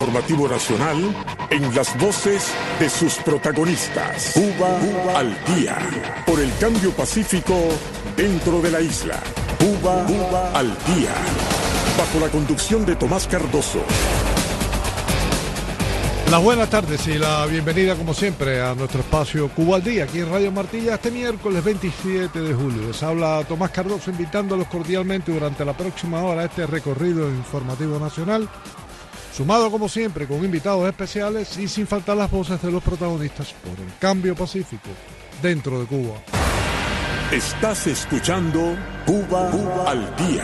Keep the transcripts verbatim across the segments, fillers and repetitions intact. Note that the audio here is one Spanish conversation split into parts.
Informativo nacional en las voces de sus protagonistas. Cuba, Cuba al día. Por el cambio pacífico dentro de la isla. Cuba, Cuba al día. Bajo la conducción de Tomás Cardoso. Las buenas tardes y la bienvenida como siempre a nuestro espacio Cuba al día, aquí en Radio Martilla, este miércoles veintisiete de julio. Les habla Tomás Cardoso invitándolos cordialmente durante la próxima hora a este recorrido informativo nacional, sumado como siempre con invitados especiales y sin faltar las voces de los protagonistas por el cambio pacífico dentro de Cuba. Estás escuchando Cuba, Cuba al día.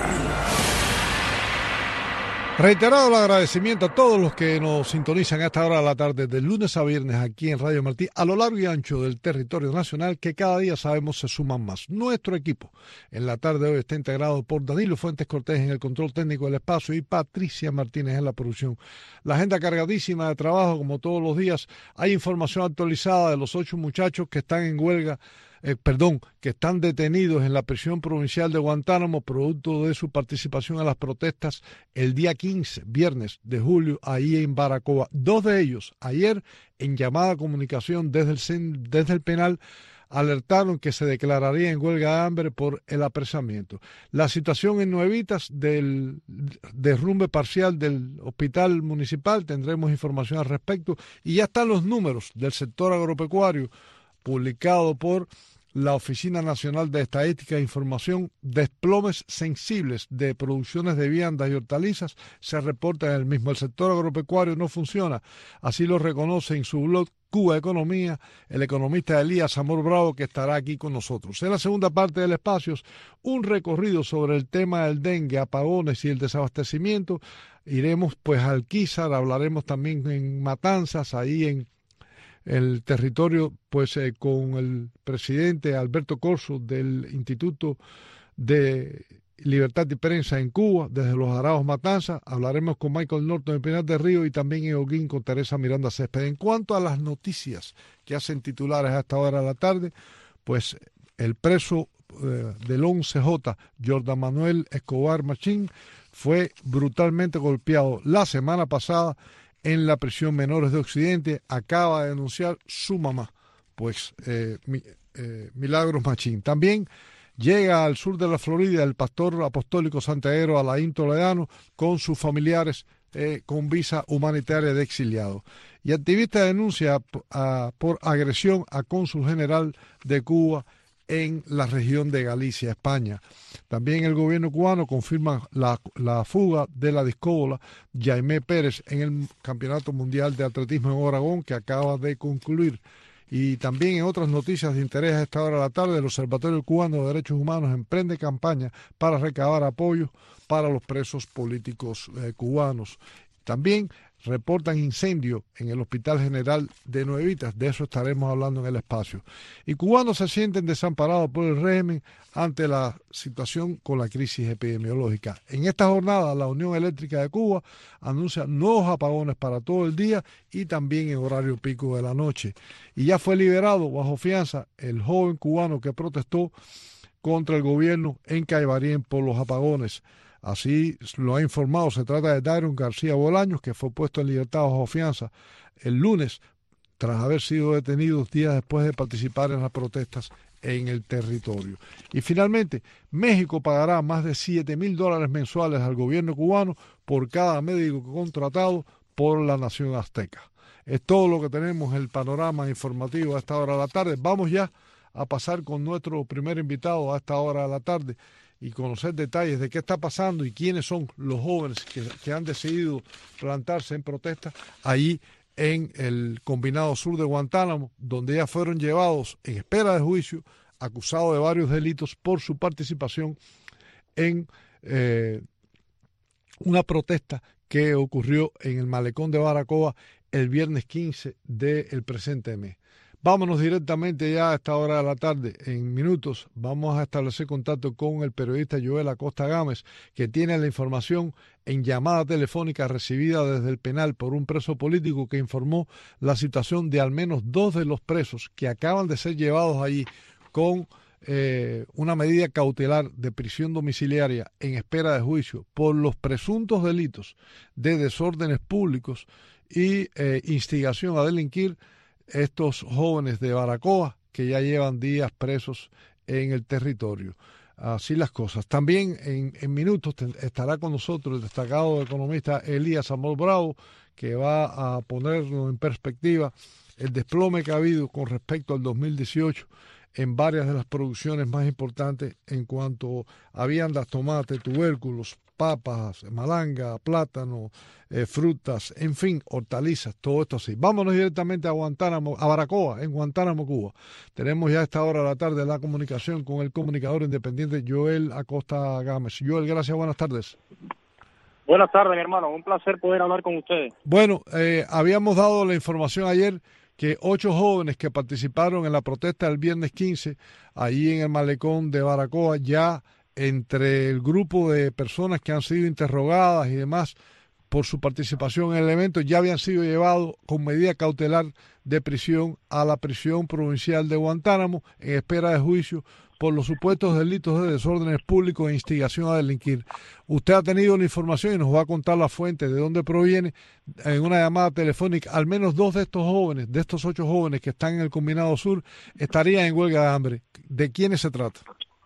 Reiterado el agradecimiento a todos los que nos sintonizan a esta hora de la tarde, de lunes a viernes aquí en Radio Martí, a lo largo y ancho del territorio nacional, que cada día sabemos se suman más. Nuestro equipo en la tarde de hoy está integrado por Danilo Fuentes Cortés en el control técnico del espacio y Patricia Martínez en la producción. La agenda cargadísima de trabajo, como todos los días. Hay información actualizada de los ocho muchachos que están en huelga, Eh, perdón, que están detenidos en la prisión provincial de Guantánamo, producto de su participación en las protestas el día quince, viernes de julio, ahí en Baracoa. Dos de ellos, ayer, en llamada comunicación desde el, desde el penal, alertaron que se declararía en huelga de hambre por el apresamiento. La situación en Nuevitas del derrumbe parcial del hospital municipal, tendremos información al respecto, y ya están los números del sector agropecuario publicado por la Oficina Nacional de Estadística e Información. Desplomes sensibles de producciones de viandas y hortalizas se reportan en el mismo. El sector agropecuario no funciona, así lo reconoce en su blog Cuba Economía el economista Elías Amor Bravo, que estará aquí con nosotros. En la segunda parte del espacio, un recorrido sobre el tema del dengue, apagones y el desabastecimiento. Iremos pues al Alquizar, hablaremos también en Matanzas, ahí en el territorio, pues eh, con el presidente Alberto Corso del Instituto de Libertad y Prensa en Cuba, desde Los Araos Matanzas. Hablaremos con Michael Norton en Pinar del Río y también en Holguín con Teresa Miranda Césped. En cuanto a las noticias que hacen titulares a esta hora de la tarde, pues el preso eh, del once J, Jordan Manuel Escobar Machín, fue brutalmente golpeado la semana pasada en la prisión Menores de Occidente. Acaba de denunciar su mamá, pues eh, mi, eh, Milagros Machín. También llega al sur de la Florida el pastor apostólico santiaguero Alain Toledano con sus familiares eh, con visa humanitaria de exiliado. Y activista denuncia a, por agresión a cónsul general de Cuba en la región de Galicia, España. También el gobierno cubano confirma la, la fuga de la discóbola Jaime Pérez en el Campeonato Mundial de Atletismo en Oregón, que acaba de concluir. Y también en otras noticias de interés a esta hora de la tarde, el Observatorio Cubano de Derechos Humanos emprende campaña para recabar apoyo para los presos políticos eh, cubanos. También reportan incendio en el Hospital General de Nuevitas, de eso estaremos hablando en el espacio. Y cubanos se sienten desamparados por el régimen ante la situación con la crisis epidemiológica. En esta jornada, la Unión Eléctrica de Cuba anuncia nuevos apagones para todo el día y también en horario pico de la noche. Y ya fue liberado bajo fianza el joven cubano que protestó contra el gobierno en Caibarien por los apagones. Así lo ha informado, se trata de Dairon García Bolaños, que fue puesto en libertad bajo fianza el lunes tras haber sido detenido días después de participar en las protestas en el territorio. Y finalmente, México pagará más de siete mil dólares mensuales al gobierno cubano por cada médico contratado por la nación azteca. Es todo lo que tenemos en el panorama informativo a esta hora de la tarde. Vamos ya a pasar con nuestro primer invitado a esta hora de la tarde y conocer detalles de qué está pasando y quiénes son los jóvenes que, que han decidido plantarse en protesta allí en el Combinado Sur de Guantánamo, donde ya fueron llevados en espera de juicio, acusados de varios delitos por su participación en eh, una protesta que ocurrió en el malecón de Baracoa el viernes quince del presente mes. Vámonos directamente ya a esta hora de la tarde. En minutos vamos a establecer contacto con el periodista Joel Acosta Gámez, que tiene la información en llamada telefónica recibida desde el penal por un preso político que informó la situación de al menos dos de los presos que acaban de ser llevados allí con eh, una medida cautelar de prisión domiciliaria en espera de juicio por los presuntos delitos de desórdenes públicos y eh, instigación a delinquir estos jóvenes de Baracoa que ya llevan días presos en el territorio. Así las cosas. También en, en minutos estará con nosotros el destacado economista Elías Amor Bravo, que va a ponernos en perspectiva el desplome que ha habido con respecto al dos mil dieciocho en varias de las producciones más importantes en cuanto a viandas, tomate, tubérculos, papas, malanga, plátano, eh, frutas, en fin, hortalizas, todo esto así. Vámonos directamente a Guantánamo, a Baracoa, en Guantánamo, Cuba. Tenemos ya a esta hora de la tarde la comunicación con el comunicador independiente Joel Acosta Gámez. Joel, gracias, buenas tardes. Buenas tardes, mi hermano. Un placer poder hablar con ustedes. Bueno, eh, habíamos dado la información ayer que ocho jóvenes que participaron en la protesta del viernes quince, allí en el malecón de Baracoa, ya entre el grupo de personas que han sido interrogadas y demás por su participación en el evento, ya habían sido llevados con medida cautelar de prisión a la prisión provincial de Guantánamo en espera de juicio por los supuestos delitos de desórdenes públicos e instigación a delinquir. Usted ha tenido la información y nos va a contar la fuente de dónde proviene en una llamada telefónica. Al menos dos de estos jóvenes, de estos ocho jóvenes que están en el Combinado Sur, estarían en huelga de hambre. ¿De quiénes se trata?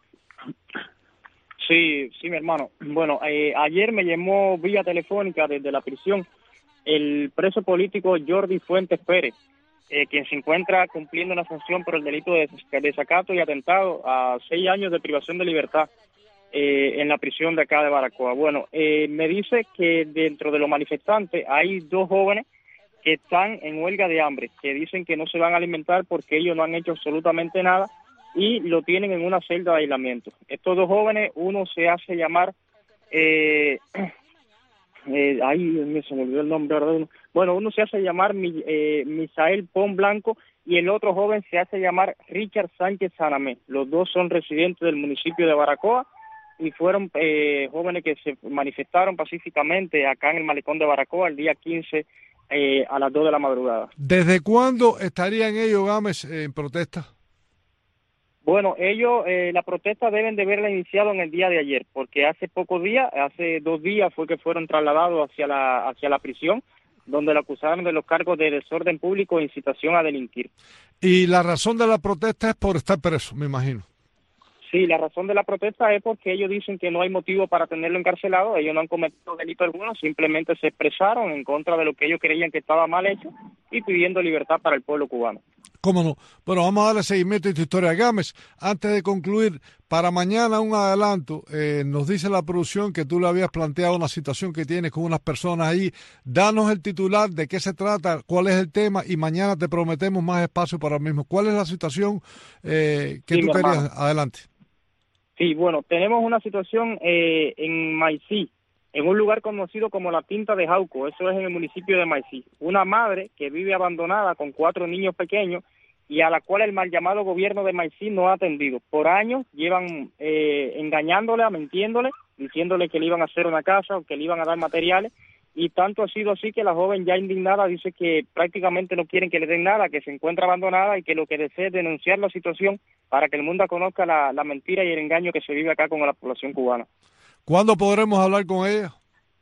Sí, sí, mi hermano. Bueno, eh, ayer me llamó vía telefónica desde la prisión el preso político Jordi Fuentes Pérez, eh, quien se encuentra cumpliendo una sanción por el delito de desacato y atentado a seis años de privación de libertad eh, en la prisión de acá de Baracoa. Bueno, eh, me dice que dentro de los manifestantes hay dos jóvenes que están en huelga de hambre, que dicen que no se van a alimentar porque ellos no han hecho absolutamente nada y lo tienen en una celda de aislamiento. Estos dos jóvenes, uno se hace llamar, eh, eh, ay, se me olvidó el nombre, ¿verdad? Bueno, uno se hace llamar eh, Misael Pon Blanco y el otro joven se hace llamar Richard Sánchez Sanamé. Los dos son residentes del municipio de Baracoa y fueron eh, jóvenes que se manifestaron pacíficamente acá en el malecón de Baracoa el día quince eh, a las dos de la madrugada. ¿Desde cuándo estarían ellos, Gámez, en protesta? Bueno, ellos, eh, la protesta deben de haberla iniciado en el día de ayer, porque hace pocos días, hace dos días fue que fueron trasladados hacia la hacia la prisión, donde lo acusaron de los cargos de desorden público e incitación a delinquir. Y la razón de la protesta es por estar preso, me imagino. Sí, la razón de la protesta es porque ellos dicen que no hay motivo para tenerlo encarcelado, ellos no han cometido delito alguno, simplemente se expresaron en contra de lo que ellos creían que estaba mal hecho y pidiendo libertad para el pueblo cubano. ¿Cómo no? Bueno, vamos a darle seguimiento a esta historia. Gámez, antes de concluir, para mañana un adelanto, eh, nos dice la producción que tú le habías planteado una situación que tienes con unas personas ahí. Danos el titular, de qué se trata, cuál es el tema y mañana te prometemos más espacio para el mismo. ¿Cuál es la situación eh, que sí, tú querías? Hermano. Adelante. Sí, bueno, tenemos una situación eh, en Maicí, en un lugar conocido como la Tinta de Jauco, eso es en el municipio de Maicí. Una madre que vive abandonada con cuatro niños pequeños y a la cual el mal llamado gobierno de Maicí no ha atendido. Por años llevan eh, engañándole, mintiéndole, diciéndole que le iban a hacer una casa o que le iban a dar materiales, y tanto ha sido así que la joven ya indignada dice que prácticamente no quieren que le den nada, que se encuentra abandonada y que lo que desea es denunciar la situación para que el mundo conozca la, la mentira y el engaño que se vive acá con la población cubana. ¿Cuándo podremos hablar con ella?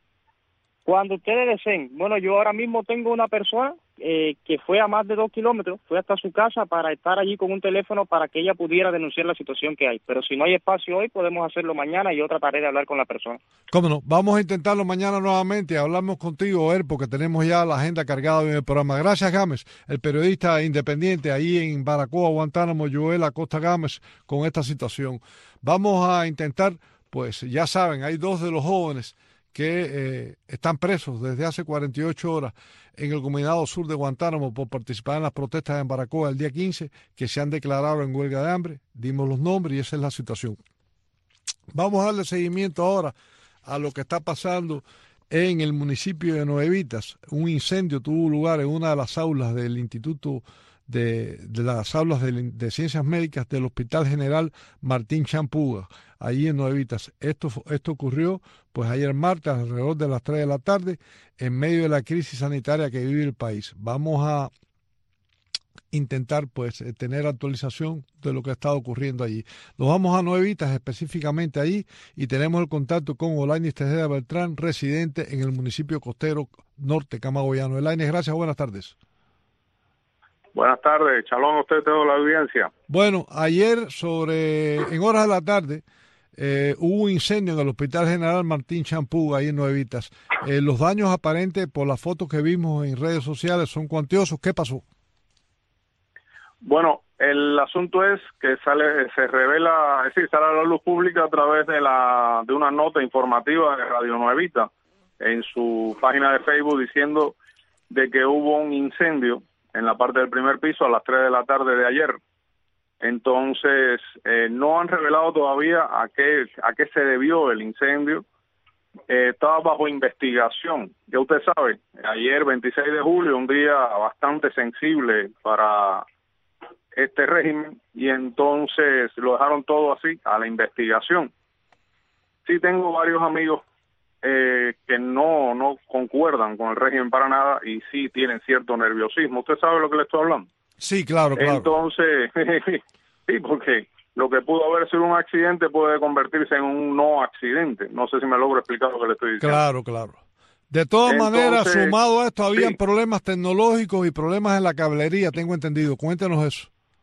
Cuando ustedes deseen. Bueno, yo ahora mismo tengo una persona eh, que fue a más de dos kilómetros, fue hasta su casa para estar allí con un teléfono para que ella pudiera denunciar la situación que hay. Pero si no hay espacio hoy, podemos hacerlo mañana y yo trataré de hablar con la persona. ¿Cómo no? Vamos a intentarlo mañana nuevamente. Hablamos contigo, Er, porque tenemos ya la agenda cargada en el programa. Gracias, Gámez, el periodista independiente ahí en Baracoa, Guantánamo, Joel Acosta Gámez, con esta situación. Vamos a intentar, pues ya saben, hay dos de los jóvenes que eh, están presos desde hace cuarenta y ocho horas en el Combinado Sur de Guantánamo por participar en las protestas en Baracoa el día quince, que se han declarado en huelga de hambre. Dimos los nombres y esa es la situación. Vamos a darle seguimiento ahora a lo que está pasando en el municipio de Nuevitas. Un incendio tuvo lugar en una de las aulas del Instituto de, de las aulas de, de Ciencias Médicas del Hospital General Martín Champuga, allí en Nuevitas. Esto, esto ocurrió pues ayer martes alrededor de las tres de la tarde en medio de la crisis sanitaria que vive el país. Vamos a intentar pues tener actualización de lo que ha estado ocurriendo allí. Nos vamos a Nuevitas específicamente allí y tenemos el contacto con Olainis Tejeda Beltrán, residente en el municipio costero norte camagüeyano. Olainis, gracias, buenas tardes. Buenas tardes, Chalón, a usted, toda la audiencia. Bueno, ayer sobre, en horas de la tarde, eh, hubo un incendio en el Hospital General Martín Champú, ahí en Nuevitas. Eh, los daños aparentes por las fotos que vimos en redes sociales son cuantiosos. ¿Qué pasó? Bueno, el asunto es que sale, se revela, es decir, sale a la luz pública a través de la de una nota informativa de Radio Nuevita en su página de Facebook diciendo de que hubo un incendio en la parte del primer piso a las tres de la tarde de ayer. Entonces, eh, no han revelado todavía a qué a qué se debió el incendio. Eh, estaba bajo investigación. Ya usted sabe, ayer veintiséis de julio, un día bastante sensible para este régimen, y entonces lo dejaron todo así, a la investigación. Sí tengo varios amigos eh, que no no concuerdan con el régimen para nada y sí tienen cierto nerviosismo. ¿Usted sabe lo que le estoy hablando? Sí, claro, claro. Entonces, sí, porque lo que pudo haber sido un accidente puede convertirse en un no accidente. No sé si me logro explicar lo que le estoy diciendo. Claro, claro. De todas Entonces, maneras, sumado a esto, habían sí. problemas tecnológicos y problemas en la cablería, tengo entendido. Cuéntenos eso.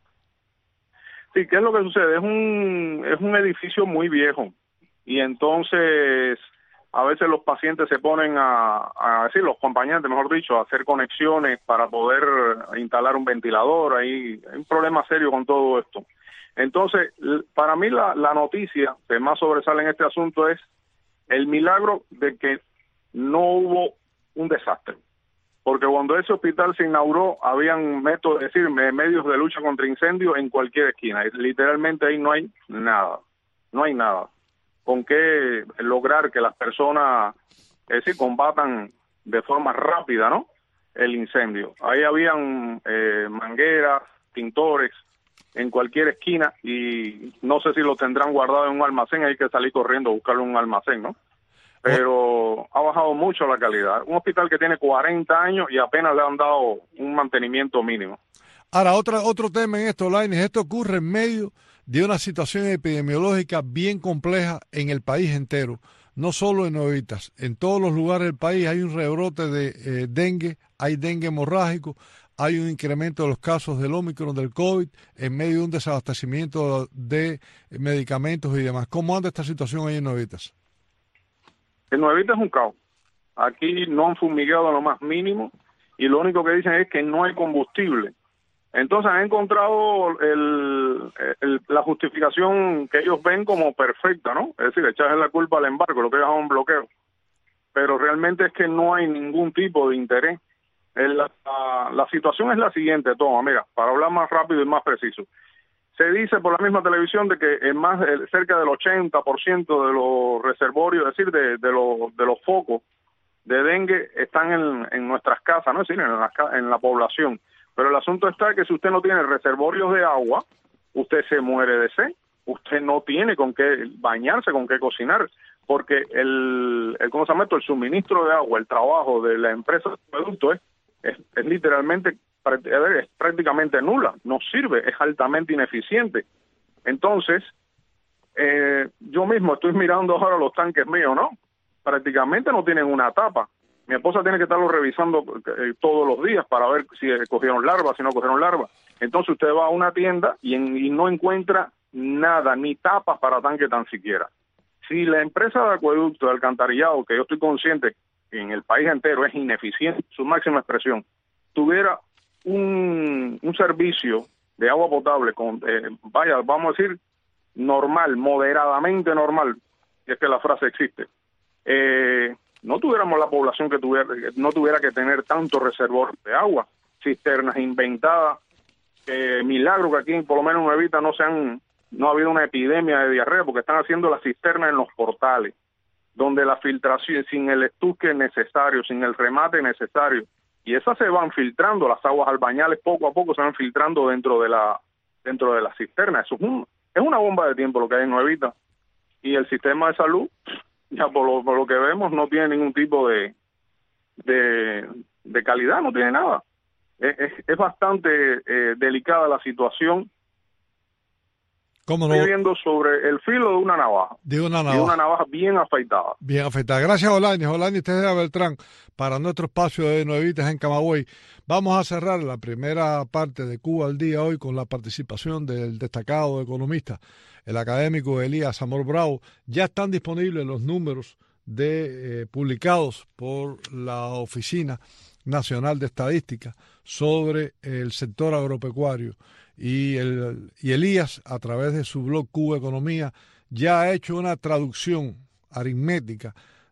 Sí, ¿qué es lo que sucede? Es un, es un edificio muy viejo y entonces a veces los pacientes se ponen a, a decir, los acompañantes, mejor dicho, a hacer conexiones para poder instalar un ventilador. Ahí hay un problema serio con todo esto. Entonces, para mí la, la noticia que más sobresale en este asunto es el milagro de que no hubo un desastre. Porque cuando ese hospital se inauguró, habían métodos, es decir, medios de lucha contra incendios en cualquier esquina. Literalmente ahí no hay nada, no hay nada con qué lograr que las personas, es decir, combatan de forma rápida, ¿no?, el incendio. Ahí habían eh, mangueras, tintores en cualquier esquina y no sé si lo tendrán guardado en un almacén, hay que salir corriendo a buscarlo en un almacén, ¿no? Pero ha bajado mucho la calidad. Un hospital que tiene cuarenta años y apenas le han dado un mantenimiento mínimo. Ahora, otra, otro tema en esto, Olainis, esto ocurre en medio de una situación epidemiológica bien compleja en el país entero, no solo en Nuevitas. En todos los lugares del país hay un rebrote de eh, dengue, hay dengue hemorrágico, hay un incremento de los casos del Omicron, del COVID, en medio de un desabastecimiento de medicamentos y demás. ¿Cómo anda esta situación ahí en Nuevitas? En Nuevita es un caos. Aquí no han fumigado lo más mínimo y lo único que dicen es que no hay combustible. Entonces han encontrado el, el, la justificación que ellos ven como perfecta, ¿no? Es decir, echarle la culpa al embargo, lo que es un bloqueo. Pero realmente es que no hay ningún tipo de interés. La, la, la situación es la siguiente, toma, mira, para hablar más rápido y más preciso. Se dice por la misma televisión de que en más cerca del ochenta por ciento de los reservorios, es decir, de, de, los, de los focos de dengue están en, en nuestras casas, ¿no? Es decir, en la, en la población. Pero el asunto está que si usted no tiene reservorios de agua, usted se muere de sed. Usted no tiene con qué bañarse, con qué cocinar, porque el, el ¿cómo se llama esto? El suministro de agua, el trabajo de la empresa de producto es, es, es literalmente es prácticamente nula, no sirve, es altamente ineficiente. Entonces, eh, yo mismo estoy mirando ahora los tanques míos, ¿no? Prácticamente no tienen una tapa. Mi esposa tiene que estarlo revisando eh, todos los días para ver si cogieron larvas, si no cogieron larvas. Entonces usted va a una tienda y, en, y no encuentra nada, ni tapas para tanque tan siquiera. Si la empresa de acueducto, de alcantarillado, que yo estoy consciente que en el país entero es ineficiente, su máxima expresión, tuviera Un, un servicio de agua potable con, eh, vaya, vamos a decir, normal, moderadamente normal, si es que la frase existe, eh, no tuviéramos la población que tuviera, no tuviera que tener tanto reservorio de agua, cisternas inventadas, eh, milagro que aquí por lo menos en Nuevita no se han, no ha habido una epidemia de diarrea, porque están haciendo las cisternas en los portales, donde la filtración, sin el estuque necesario, sin el remate necesario, y esas se van filtrando, las aguas albañales poco a poco se van filtrando dentro de la dentro de la cisterna. Eso es, un, es una bomba de tiempo lo que hay en Nuevita. Y el sistema de salud, ya por lo, por lo que vemos, no tiene ningún tipo de, de, de calidad, no tiene nada. es, es, es bastante eh, delicada la situación. ¿Cómo no? Estoy viendo sobre el filo de una navaja. De una navaja. De una navaja bien afeitada. Bien afeitada. Gracias, Olanis. Olanis Tejeda Beltrán, para nuestro espacio de Nuevitas en Camagüey. Vamos a cerrar la primera parte de Cuba al Día hoy con la participación del destacado economista, el académico Elías Amor Bravo. Ya están disponibles los números de eh, publicados por la Oficina Nacional de Estadística sobre el sector agropecuario. Y, el, y Elías, a través de su blog Cuba Economía, ya ha hecho una traducción aritmética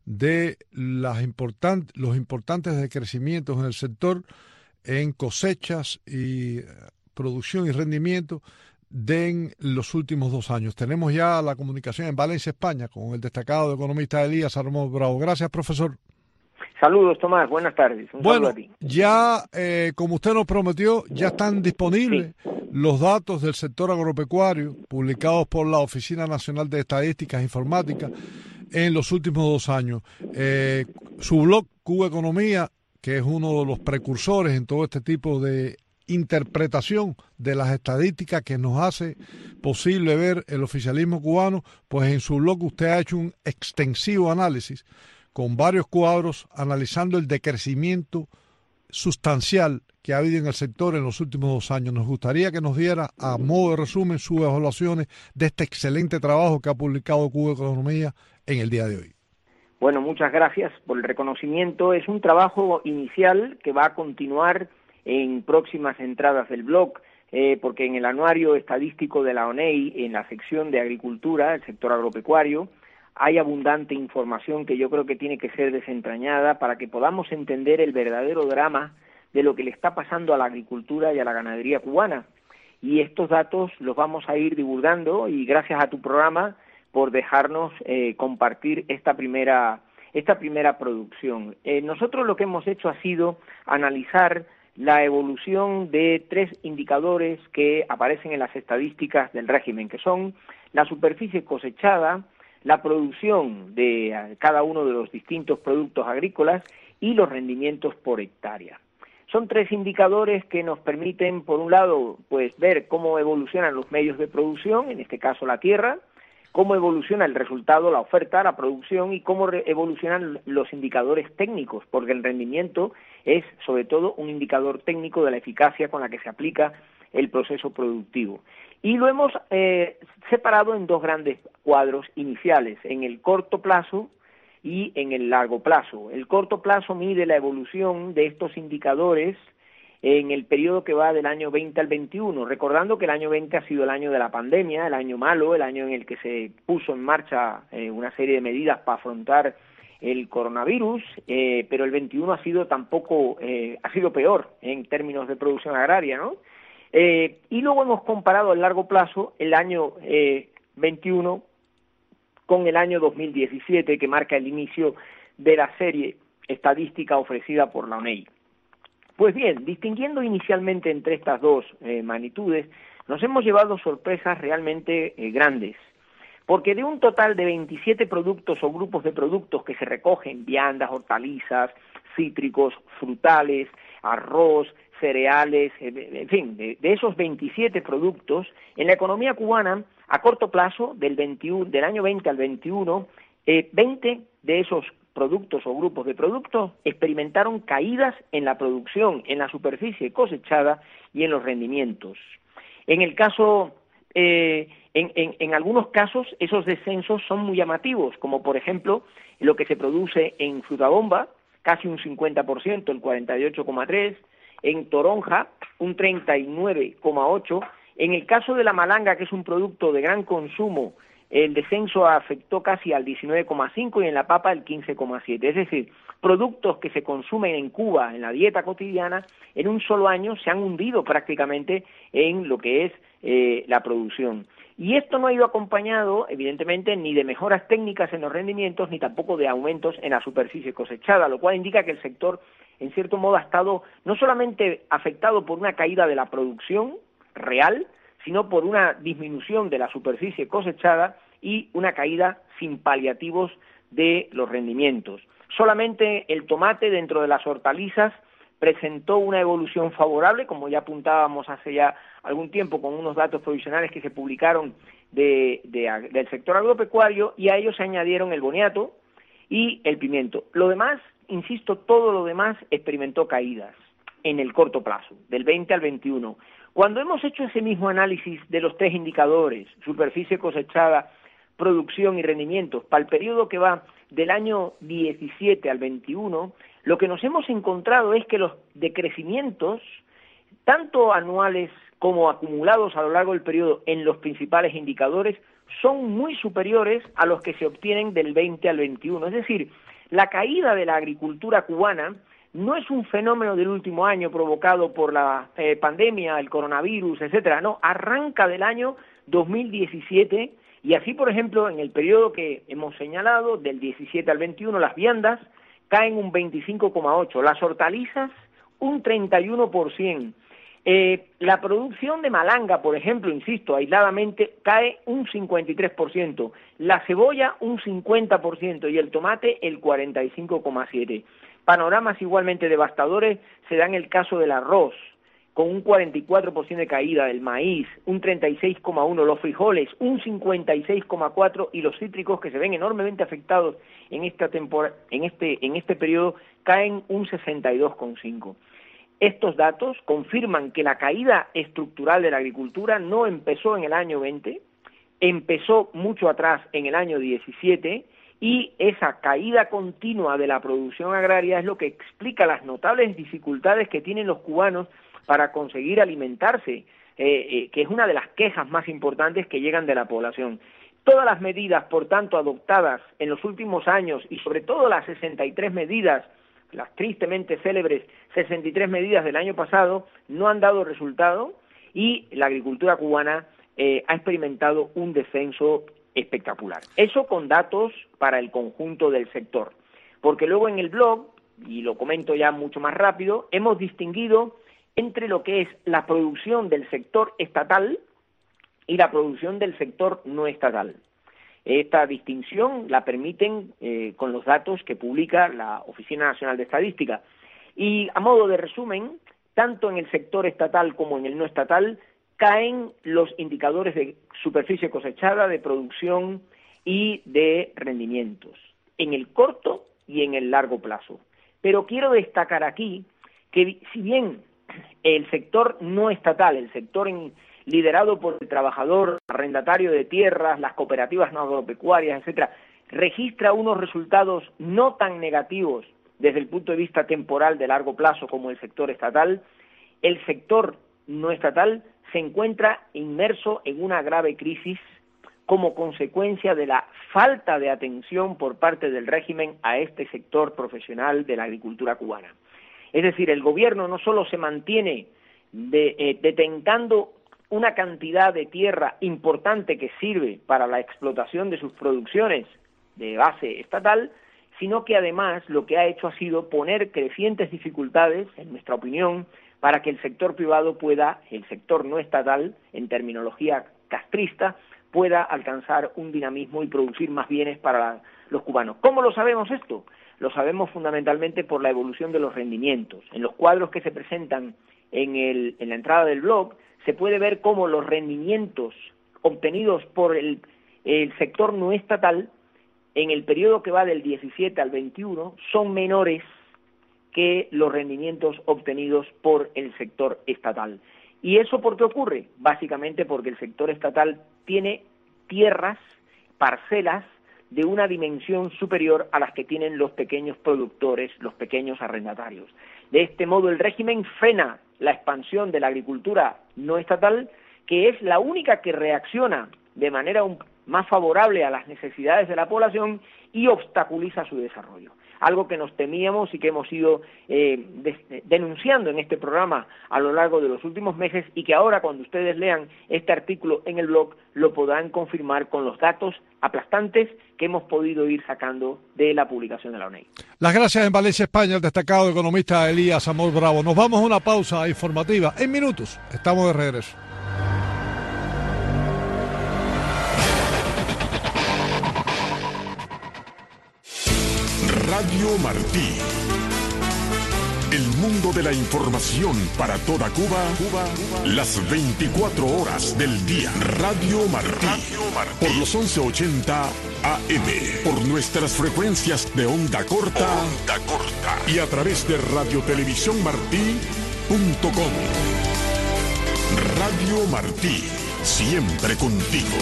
de las important, los importantes decrecimientos en el sector en cosechas y producción y rendimiento de en los últimos dos años. Tenemos ya la comunicación en Valencia, España, con el destacado economista Elías Amor Bravo. Gracias, profesor. Saludos, Tomás. Buenas tardes. Un bueno, saludo a ti. Ya, eh, como usted nos prometió, ya están disponibles sí. los datos del sector agropecuario publicados por la Oficina Nacional de Estadísticas e Informática en los últimos dos años. Eh, su blog, Cuba Economía, que es uno de los precursores en todo este tipo de interpretación de las estadísticas que nos hace posible ver el oficialismo cubano, pues en su blog usted ha hecho un extensivo análisis con varios cuadros analizando el decrecimiento sustancial que ha habido en el sector en los últimos dos años. Nos gustaría que nos diera, a modo de resumen, sus evaluaciones de este excelente trabajo que ha publicado Cuba Economía en el día de hoy. Bueno, muchas gracias por el reconocimiento. Es un trabajo inicial que va a continuar en próximas entradas del blog, eh, porque en el anuario estadístico de la O N E I, en la sección de agricultura, el sector agropecuario, hay abundante información que yo creo que tiene que ser desentrañada para que podamos entender el verdadero drama de lo que le está pasando a la agricultura y a la ganadería cubana. Y estos datos los vamos a ir divulgando, y gracias a tu programa por dejarnos eh, compartir esta primera, esta primera producción. Eh, nosotros lo que hemos hecho ha sido analizar la evolución de tres indicadores que aparecen en las estadísticas del régimen, que son la superficie cosechada, la producción de cada uno de los distintos productos agrícolas y los rendimientos por hectárea. Son tres indicadores que nos permiten, por un lado, pues ver cómo evolucionan los medios de producción, en este caso la tierra, cómo evoluciona el resultado, la oferta, la producción, y cómo evolucionan los indicadores técnicos, porque el rendimiento es, sobre todo, un indicador técnico de la eficacia con la que se aplica el proceso productivo. Y lo hemos eh, separado en dos grandes cuadros iniciales, en el corto plazo y en el largo plazo. El corto plazo mide la evolución de estos indicadores en el periodo que va del año veinte al veintiuno, recordando que el año veinte ha sido el año de la pandemia, el año malo, el año en el que se puso en marcha eh, una serie de medidas para afrontar el coronavirus, eh, pero el veintiuno ha sido tampoco, eh, ha sido peor en términos de producción agraria, ¿no? Eh, y luego hemos comparado a largo plazo el año eh, veintiuno con el año dos mil diecisiete, que marca el inicio de la serie estadística ofrecida por la O N E I. Pues bien, distinguiendo inicialmente entre estas dos eh, magnitudes, nos hemos llevado sorpresas realmente eh, grandes, porque de un total de veintisiete productos o grupos de productos que se recogen, viandas, hortalizas, cítricos, frutales, arroz, cereales, en fin, de, de esos veintisiete productos, en la economía cubana, a corto plazo, del, veintiuno, del año veinte al veintiuno, eh, veinte de esos productos o grupos de productos experimentaron caídas en la producción, en la superficie cosechada y en los rendimientos. En el caso, eh, en, en, en algunos casos, esos descensos son muy llamativos, como por ejemplo lo que se produce en frutabomba, casi un cincuenta por ciento, el cuarenta y ocho coma tres por ciento, en toronja, un treinta y nueve coma ocho por ciento. En el caso de la malanga, que es un producto de gran consumo, el descenso afectó casi al diecinueve coma cinco por ciento y en la papa el quince coma siete por ciento. Es decir, productos que se consumen en Cuba, en la dieta cotidiana, en un solo año se han hundido prácticamente en lo que es eh, la producción. Y esto no ha ido acompañado, evidentemente, ni de mejoras técnicas en los rendimientos, ni tampoco de aumentos en la superficie cosechada, lo cual indica que el sector, en cierto modo, ha estado no solamente afectado por una caída de la producción real, sino por una disminución de la superficie cosechada y una caída sin paliativos de los rendimientos. Solamente el tomate dentro de las hortalizas presentó una evolución favorable, como ya apuntábamos hace ya algún tiempo con unos datos provisionales que se publicaron de, de, del sector agropecuario, y a ellos se añadieron el boniato y el pimiento. Lo demás, insisto, todo lo demás experimentó caídas en el corto plazo, del veinte al veintiuno. Cuando hemos hecho ese mismo análisis de los tres indicadores, superficie cosechada, producción y rendimientos, para el periodo que va del año diecisiete al veintiuno, lo que nos hemos encontrado es que los decrecimientos, tanto anuales como acumulados a lo largo del periodo en los principales indicadores, son muy superiores a los que se obtienen del veinte al veintiuno. Es decir, la caída de la agricultura cubana no es un fenómeno del último año provocado por la eh, pandemia, el coronavirus, etcétera. No, arranca del año dos mil diecisiete, y así, por ejemplo, en el periodo que hemos señalado, del diecisiete al veintiuno, las viandas caen un veinticinco coma ocho por ciento, las hortalizas un treinta y uno por ciento. Eh, la producción de malanga, por ejemplo, insisto, aisladamente, cae un cincuenta y tres por ciento, la cebolla un cincuenta por ciento y el tomate el cuarenta y cinco coma siete por ciento. Panoramas igualmente devastadores se dan en el caso del arroz, con un cuarenta y cuatro por ciento de caída, del maíz, un treinta y seis coma uno por ciento, los frijoles, un cincuenta y seis coma cuatro por ciento, y los cítricos, que se ven enormemente afectados en esta temporada, en este, en este periodo, caen un sesenta y dos coma cinco por ciento. Estos datos confirman que la caída estructural de la agricultura no empezó en el año veinte, empezó mucho atrás en el año diecisiete, y esa caída continua de la producción agraria es lo que explica las notables dificultades que tienen los cubanos para conseguir alimentarse, eh, eh, que es una de las quejas más importantes que llegan de la población. Todas las medidas, por tanto, adoptadas en los últimos años, y sobre todo las sesenta y tres medidas, las tristemente célebres sesenta y tres medidas del año pasado, no han dado resultado, y la agricultura cubana eh, ha experimentado un descenso espectacular. Eso con datos para el conjunto del sector, porque luego en el blog, y lo comento ya mucho más rápido, hemos distinguido entre lo que es la producción del sector estatal y la producción del sector no estatal. Esta distinción la permiten eh, con los datos que publica la Oficina Nacional de Estadística. Y a modo de resumen, tanto en el sector estatal como en el no estatal, caen los indicadores de superficie cosechada, de producción y de rendimientos, en el corto y en el largo plazo. Pero quiero destacar aquí que si bien el sector no estatal, el sector en, liderado por el trabajador arrendatario de tierras, las cooperativas no agropecuarias, etcétera, registra unos resultados no tan negativos desde el punto de vista temporal de largo plazo como el sector estatal, el sector no estatal se encuentra inmerso en una grave crisis como consecuencia de la falta de atención por parte del régimen a este sector profesional de la agricultura cubana. Es decir, el gobierno no solo se mantiene de, eh, detentando una cantidad de tierra importante que sirve para la explotación de sus producciones de base estatal, sino que además lo que ha hecho ha sido poner crecientes dificultades, en nuestra opinión, para que el sector privado pueda, el sector no estatal, en terminología castrista, pueda alcanzar un dinamismo y producir más bienes para la, los cubanos. ¿Cómo lo sabemos esto? Lo sabemos fundamentalmente por la evolución de los rendimientos. En los cuadros que se presentan en, el, en la entrada del blog, se puede ver cómo los rendimientos obtenidos por el, el sector no estatal, en el periodo que va del diecisiete al veintiuno, son menores que los rendimientos obtenidos por el sector estatal. ¿Y eso por qué ocurre? Básicamente porque el sector estatal tiene tierras, parcelas, de una dimensión superior a las que tienen los pequeños productores, los pequeños arrendatarios. De este modo, el régimen frena la expansión de la agricultura no estatal, que es la única que reacciona de manera un, más favorable a las necesidades de la población y obstaculiza su desarrollo. Algo que nos temíamos y que hemos ido eh, de, denunciando en este programa a lo largo de los últimos meses, y que ahora, cuando ustedes lean este artículo en el blog, lo podrán confirmar con los datos aplastantes que hemos podido ir sacando de la publicación de la O N E I. Las gracias en Valencia, España, al destacado economista Elías Amor Bravo. Nos vamos a una pausa informativa. En minutos estamos de regreso. Radio Martí, El mundo de la información para toda Cuba, Cuba, las veinticuatro horas del día. Radio Martí, Radio Martí. Por los once ochenta A M, por nuestras frecuencias de onda corta, onda corta y a través de radiotelevisión martí punto com. Radio Martí, siempre contigo.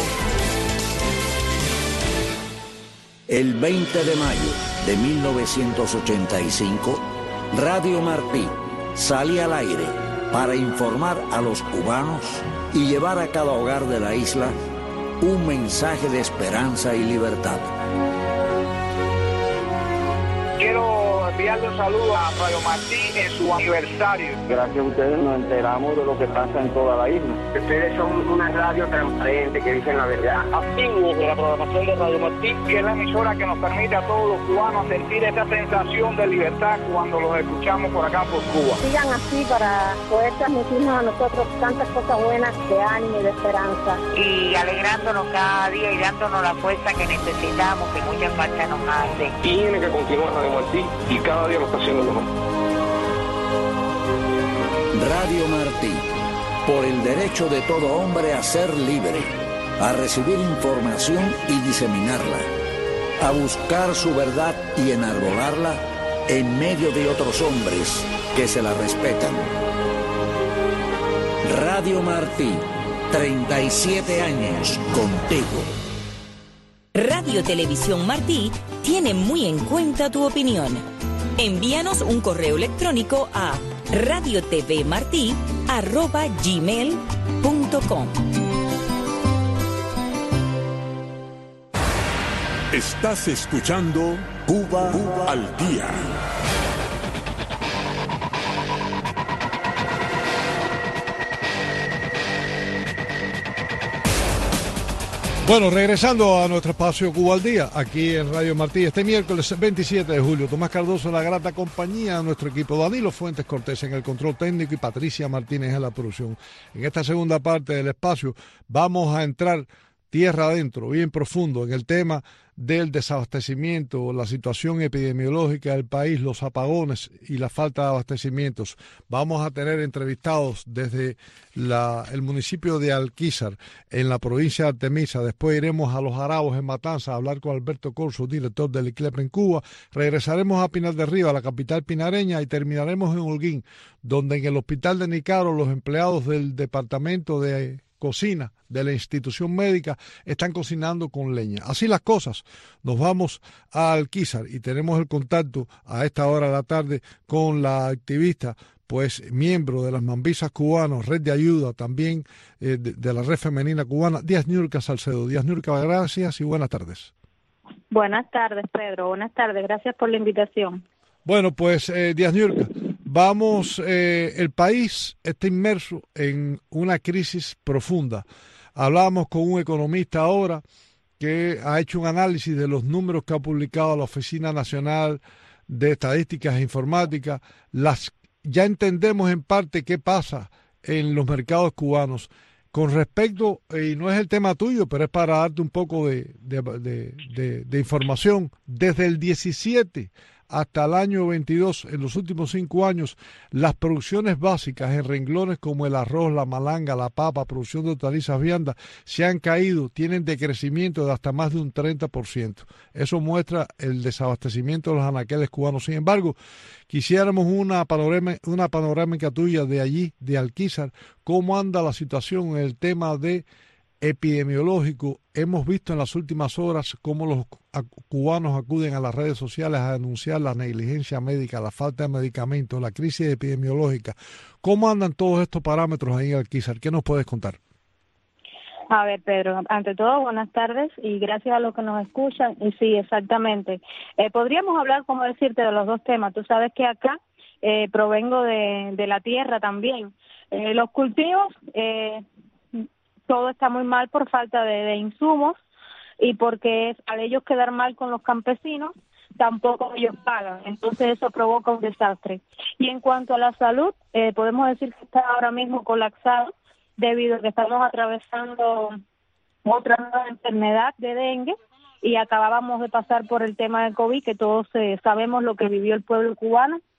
El veinte de mayo de mil novecientos ochenta y cinco, Radio Martí sale al aire para informar a los cubanos y llevar a cada hogar de la isla un mensaje de esperanza y libertad. Quiero enviarle un saludo a Radio Martí en su aniversario. Gracias a ustedes nos enteramos de lo que pasa en toda la isla. Ustedes son una radio transparente que dicen la verdad. Activos de la programación de Radio Martí, que es la emisora que nos permite a todos los cubanos sentir esa sensación de libertad cuando los escuchamos por acá por Cuba. Sigan así para poder transmitirnos a nosotros tantas cosas buenas de ánimo y de esperanza. Y alegrándonos cada día y dándonos la fuerza que necesitamos, que mucha falta nos hace. Tiene que continuar Radio Martí y cada día lo está haciendo mejor. Radio Martí, por el derecho de todo hombre a ser libre, a recibir información y diseminarla, a buscar su verdad y enarbolarla en medio de otros hombres que se la respetan. Radio Martí, treinta y siete años contigo. Radio Televisión Martí tiene muy en cuenta tu opinión. Envíanos un correo electrónico a radiotvmartí arroba gmail punto com. Estás escuchando Cuba, Cuba al Día. Bueno, regresando a nuestro espacio Cuba al Día, aquí en Radio Martí, este miércoles veintisiete de julio, Tomás Cardoso en la grata compañía de nuestro equipo, Danilo Fuentes Cortés en el control técnico y Patricia Martínez en la producción. En esta segunda parte del espacio vamos a entrar tierra adentro, bien profundo, en el tema del desabastecimiento, la situación epidemiológica del país, los apagones y la falta de abastecimientos. Vamos a tener entrevistados desde la, el municipio de Alquizar, en la provincia de Artemisa. Después iremos a Los Arabos, en Matanzas, a hablar con Alberto Corso, director del I C L E P en Cuba. Regresaremos a Pinar del Río, a la capital pinareña, y terminaremos en Holguín, donde en el hospital de Nicaro los empleados del departamento de cocina de la institución médica están cocinando con leña. Así las cosas. Nos vamos a Alquizar y tenemos el contacto a esta hora de la tarde con la activista, pues miembro de las Mambisas Cubanos, Red de Ayuda, también eh, de, de la Red Femenina Cubana, Díaz Niurka Salcedo. Díaz Niurka, gracias y buenas tardes. Buenas tardes, Pedro. Buenas tardes. Gracias por la invitación. Bueno, pues eh, Díaz Niurka, vamos, eh, el país está inmerso en una crisis profunda. Hablábamos con un economista ahora que ha hecho un análisis de los números que ha publicado la Oficina Nacional de Estadísticas e Informática. Las, ya entendemos en parte qué pasa en los mercados cubanos. Con respecto, y no es el tema tuyo, pero es para darte un poco de, de, de, de, de información, desde el diecisiete hasta el año veintidós, en los últimos cinco años, las producciones básicas en renglones como el arroz, la malanga, la papa, producción de hortalizas viandas, se han caído, tienen decrecimiento de hasta más de un treinta por ciento. Eso muestra el desabastecimiento de los anaqueles cubanos. Sin embargo, quisiéramos una panorámica, una panorámica tuya de allí, de Alquizar, cómo anda la situación en el tema de epidemiológico. Hemos visto en las últimas horas cómo los cubanos acuden a las redes sociales a denunciar la negligencia médica, la falta de medicamentos, la crisis epidemiológica. ¿Cómo andan todos estos parámetros ahí en Alquizar? ¿Qué nos puedes contar? A ver, Pedro, ante todo, buenas tardes y gracias a los que nos escuchan. Y sí, exactamente. Eh, podríamos hablar, como decirte, de los dos temas. Tú sabes que acá eh, provengo de, de la tierra también. Eh, los cultivos... Eh, todo está muy mal por falta de, de insumos y porque al ellos quedar mal con los campesinos, tampoco ellos pagan. Entonces eso provoca un desastre. Y en cuanto a la salud, eh, podemos decir que está ahora mismo colapsado debido a que estamos atravesando otra nueva enfermedad de dengue y acabábamos de pasar por el tema del COVID, que todos eh, sabemos lo que vivió el pueblo cubano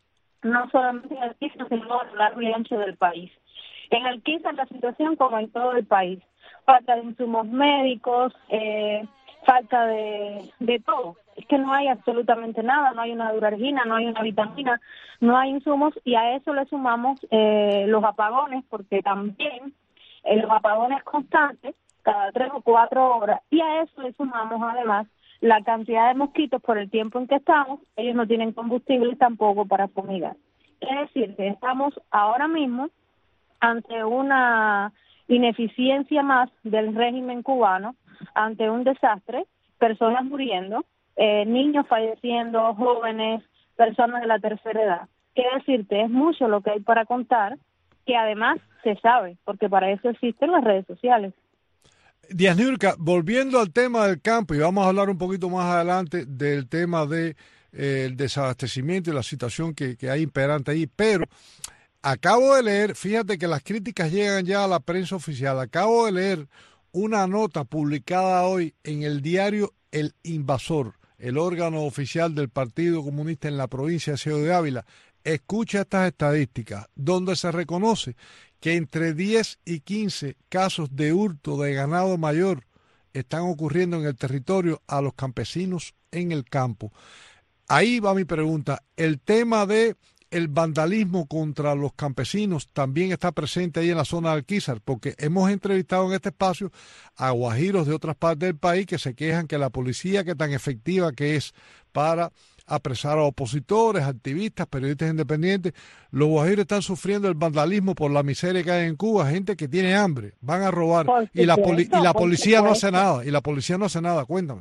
no solamente en Alquizar, sino a lo largo y ancho del país. En Alquizar la situación como en todo el país, falta de insumos médicos, eh, falta de, de todo. Es que no hay absolutamente nada, no hay una durargina, no hay una vitamina, no hay insumos, y a eso le sumamos eh, los apagones, porque también eh, los apagones constantes, cada tres o cuatro horas, y a eso le sumamos además la cantidad de mosquitos por el tiempo en que estamos. Ellos no tienen combustible tampoco para fumigar. Es decir, que estamos ahora mismo ante una ineficiencia más del régimen cubano, ante un desastre, personas muriendo, eh, niños falleciendo, jóvenes, personas de la tercera edad. Qué decirte, es mucho lo que hay para contar, que además se sabe, porque para eso existen las redes sociales. Díaz Niurka, volviendo al tema del campo, y vamos a hablar un poquito más adelante del tema de eh, el desabastecimiento y la situación que, que hay imperante ahí, pero acabo de leer, fíjate que las críticas llegan ya a la prensa oficial, acabo de leer una nota publicada hoy en el diario El Invasor, el órgano oficial del Partido Comunista en la provincia de Ciego de Ávila. Escucha estas estadísticas, donde se reconoce que entre diez y quince casos de hurto de ganado mayor están ocurriendo en el territorio a los campesinos en el campo. Ahí va mi pregunta, el tema de el vandalismo contra los campesinos también está presente ahí en la zona de Alquizar, porque hemos entrevistado en este espacio a guajiros de otras partes del país que se quejan que la policía, que tan efectiva que es para apresar a opositores, activistas, periodistas independientes, los guajiros están sufriendo el vandalismo por la miseria que hay en Cuba, gente que tiene hambre, van a robar y la, poli y la policía no hace nada, y la policía no hace nada, cuéntame.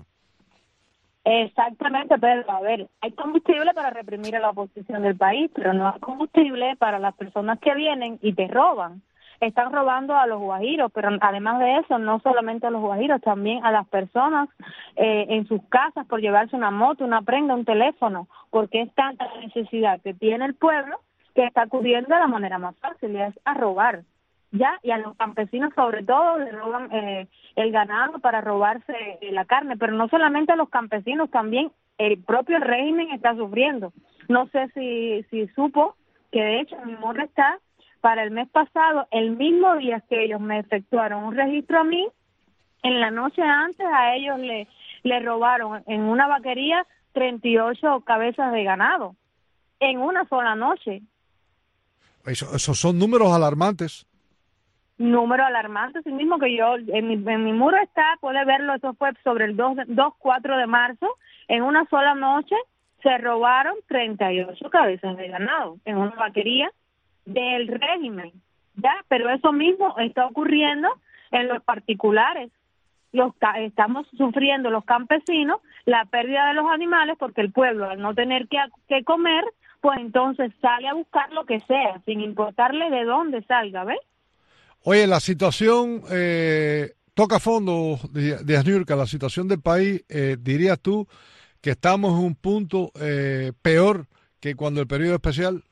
Exactamente, Pedro. A ver, hay combustible para reprimir a la oposición del país, pero no hay combustible para las personas que vienen y te roban. Están robando a los guajiros, pero además de eso, no solamente a los guajiros, también a las personas eh, en sus casas por llevarse una moto, una prenda, un teléfono, porque es tanta la necesidad que tiene el pueblo que está acudiendo de la manera más fácil, y es a robar. Ya, y a los campesinos sobre todo le roban eh, el ganado para robarse eh, la carne, pero no solamente a los campesinos, también el propio régimen está sufriendo. No sé si, si supo que de hecho mi morra está para el mes pasado, el mismo día que ellos me efectuaron un registro a mí, en la noche antes a ellos le, le robaron en una vaquería treinta y ocho cabezas de ganado, en una sola noche. Eso, esos son números alarmantes. Número alarmante, sí mismo que yo, en mi, en mi muro está, puede verlo, eso fue sobre el dos cuatro de marzo, en una sola noche se robaron treinta y ocho cabezas de ganado en una vaquería del régimen, ya, pero eso mismo está ocurriendo en los particulares. Los, estamos sufriendo los campesinos la pérdida de los animales porque el pueblo, al no tener que, que comer, pues entonces sale a buscar lo que sea, sin importarle de dónde salga, ¿ves? Oye, la situación eh, toca fondo, Díaz Niurka, la situación del país, eh, dirías tú que estamos en un punto eh, peor que cuando el periodo especial.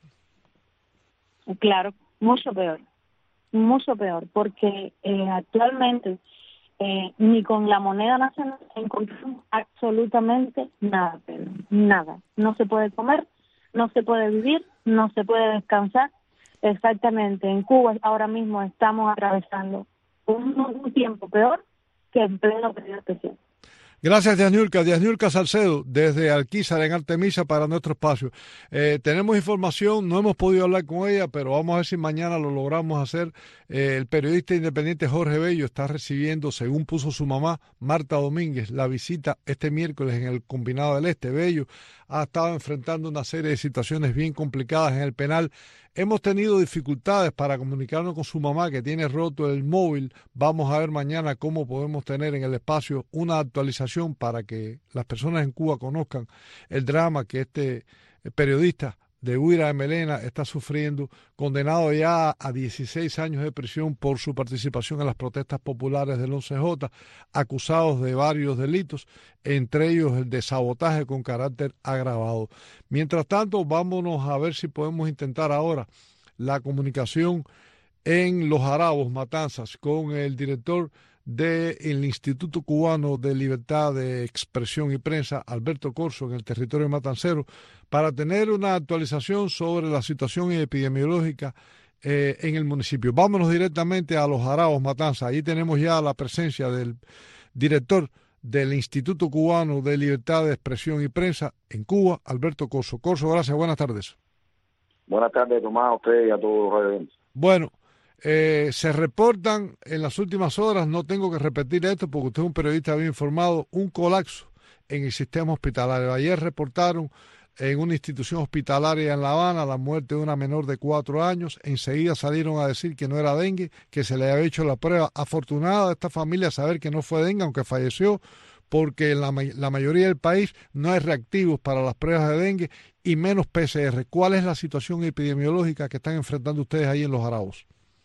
Claro, mucho peor, mucho peor, porque eh, actualmente eh, ni con la moneda nacional encontramos absolutamente nada, Pedro, nada. No se puede comer, no se puede vivir, no se puede descansar. Exactamente, en Cuba ahora mismo estamos atravesando un, un tiempo peor que en pleno periodo especial. Gracias, Díaz Niurka. Díaz Niurka Salcedo, desde Alquizar, en Artemisa, para nuestro espacio. Eh, tenemos información, no hemos podido hablar con ella, pero vamos a ver si mañana lo logramos hacer. Eh, el periodista independiente Jorge Bello está recibiendo, según puso su mamá, Marta Domínguez, la visita este miércoles en el Combinado del Este. Bello ha estado enfrentando una serie de situaciones bien complicadas en el penal. Hemos tenido dificultades para comunicarnos con su mamá, que tiene roto el móvil. Vamos a ver mañana cómo podemos tener en el espacio una actualización para que las personas en Cuba conozcan el drama que este periodista de Huira de Melena está sufriendo, condenado ya a dieciséis años de prisión por su participación en las protestas populares del once J, acusados de varios delitos, entre ellos el de sabotaje con carácter agravado. Mientras tanto, vámonos a ver si podemos intentar ahora la comunicación en Los Jarabos, Matanzas, con el director del Instituto Cubano de Libertad de Expresión y Prensa, Alberto Corso, en el territorio matancero, para tener una actualización sobre la situación epidemiológica eh, en el municipio. Vámonos directamente a Los Jarabos, Matanzas. Ahí tenemos ya la presencia del director del Instituto Cubano de Libertad de Expresión y Prensa en Cuba, Alberto Corso. Corso, gracias, buenas tardes. Buenas tardes, Tomás, a usted y a todos los residentes. Bueno, eh, se reportan en las últimas horas, no tengo que repetir esto porque usted es un periodista bien informado, un colapso en el sistema hospitalario. Ayer reportaron en una institución hospitalaria en La Habana la muerte de una menor de cuatro años. Enseguida salieron a decir que no era dengue, que se le había hecho la prueba. Afortunada de esta familia saber que no fue dengue, aunque falleció, porque en la, la mayoría del país no hay reactivos para las pruebas de dengue y menos P C R. ¿Cuál es la situación epidemiológica que están enfrentando ustedes ahí en Los Jarabos?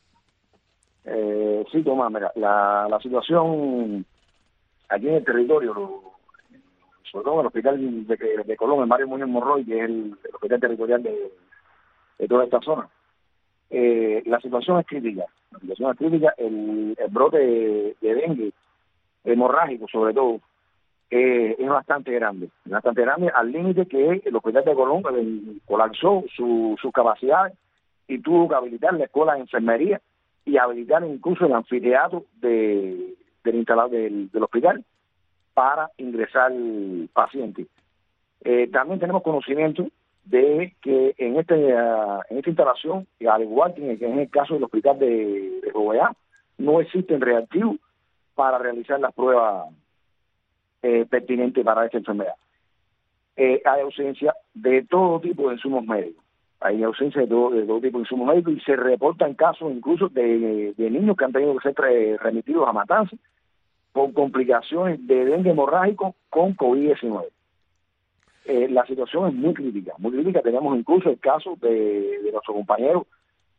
Eh, sí, Tomás, mira, la, la situación aquí en el territorio, lo, sobre todo en el hospital de, de, de Colón, en Mario Muñoz Morroy, que es el, el hospital territorial de, de toda esta zona, eh, la situación es crítica. La situación es crítica, el, el brote de, de dengue hemorrágico, sobre todo, eh, es bastante grande, es bastante grande, al límite que el hospital de Colón eh, colapsó sus su capacidades y tuvo que habilitar la escuela de enfermería y habilitar incluso el anfiteatro de, del instalado del, del hospital para ingresar pacientes. Eh, también tenemos conocimiento de que en este uh, en esta instalación, al igual que en el, que en el caso del hospital de, de Joveá, no existen reactivos para realizar las pruebas eh, pertinentes para esta enfermedad. Eh, hay ausencia de todo tipo de insumos médicos. Hay ausencia de todo, de todo tipo de insumos médicos y se reportan casos incluso de, de niños que han tenido que ser remitidos a Matanzas por complicaciones de dengue hemorrágico con COVID diecinueve. Eh, la situación es muy crítica, muy crítica. Tenemos incluso el caso de, de nuestro compañero